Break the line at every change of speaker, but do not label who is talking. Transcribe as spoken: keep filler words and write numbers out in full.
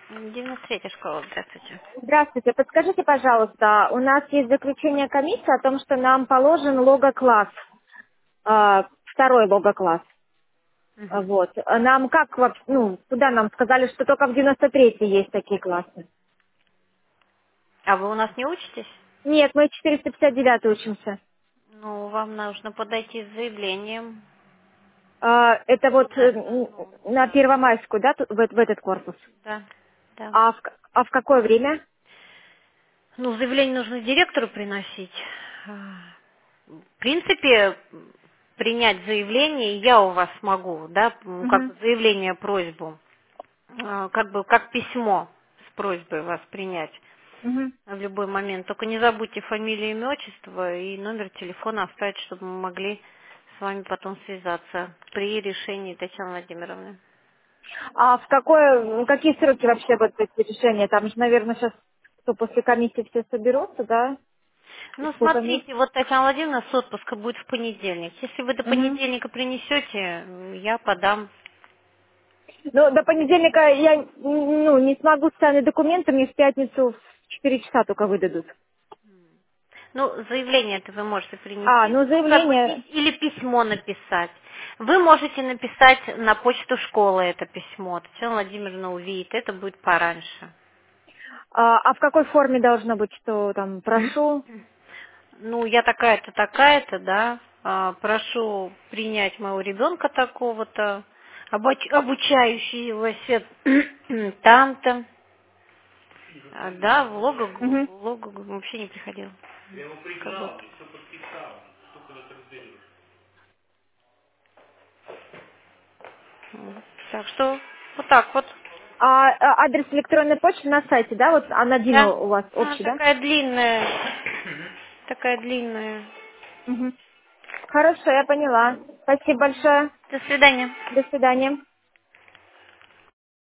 девяносто третья школа, здравствуйте.
Здравствуйте. Подскажите, пожалуйста, у нас есть заключение комиссии о том, что нам положен лого-класс, э, второй лого-класс. Э,
Мгм.
Вот. А Нам как, вообще, ну, куда нам сказали, что только в девяносто третьей есть такие классы?
А вы у нас не учитесь?
Нет, мы четыреста пятьдесят девять учимся.
Ну, вам нужно подойти с заявлением
Э, Это вот
на
э,
эту
н-
школу.
на
Да,
Первомайскую, да, тут- в, в этот корпус?
да, да.
А в, к- а в какое время?
Ну, заявление нужно директору приносить. А, В принципе, принять заявление я у вас могу, да, м, как
Мгм.
бы заявление, просьбу, а, как бы как письмо с просьбой вас принять
Мгм.
в любой момент. Только не забудьте фамилию, имя, отчество и номер телефона оставить, чтобы мы могли с вами потом связаться при решении Татьяны Владимировны.
А в какое, какие сроки вообще будут эти решения? Там же, наверное, сейчас кто после комиссии все соберутся, да?
Ну,
Сколько месяцев?
смотрите, вот Татьяна Владимировна с отпуска будет в понедельник. Если вы до
Мгм.
понедельника принесете, м, я подам.
Ну, до понедельника я ну, не смогу специальные документы, мне в пятницу в четыре часа только выдадут.
Ну, заявление это вы можете
А,
принести,
ну
ну, как бы,
заявление.
и- или письмо написать. Вы можете написать на почту школы это письмо. Татьяна Владимировна увидит, это будет пораньше.
А, а в какой форме должно быть, что там прошу?
Ну, я такая-то, такая-то, да. а, Прошу принять моего ребенка такого-то, обуч- обучающегося там-то. А, Да, в Логогу,
Мгм.
в Логогу вообще не приходил. Как будто. М, Так что вот так вот.
А, а адрес электронной почты на сайте, да? Вот она один
Да.
у вас
А,
общий, да?
такая длинная. Такая длинная.
Мгм. Хорошо, я поняла. Спасибо большое.
До свидания.
До свидания.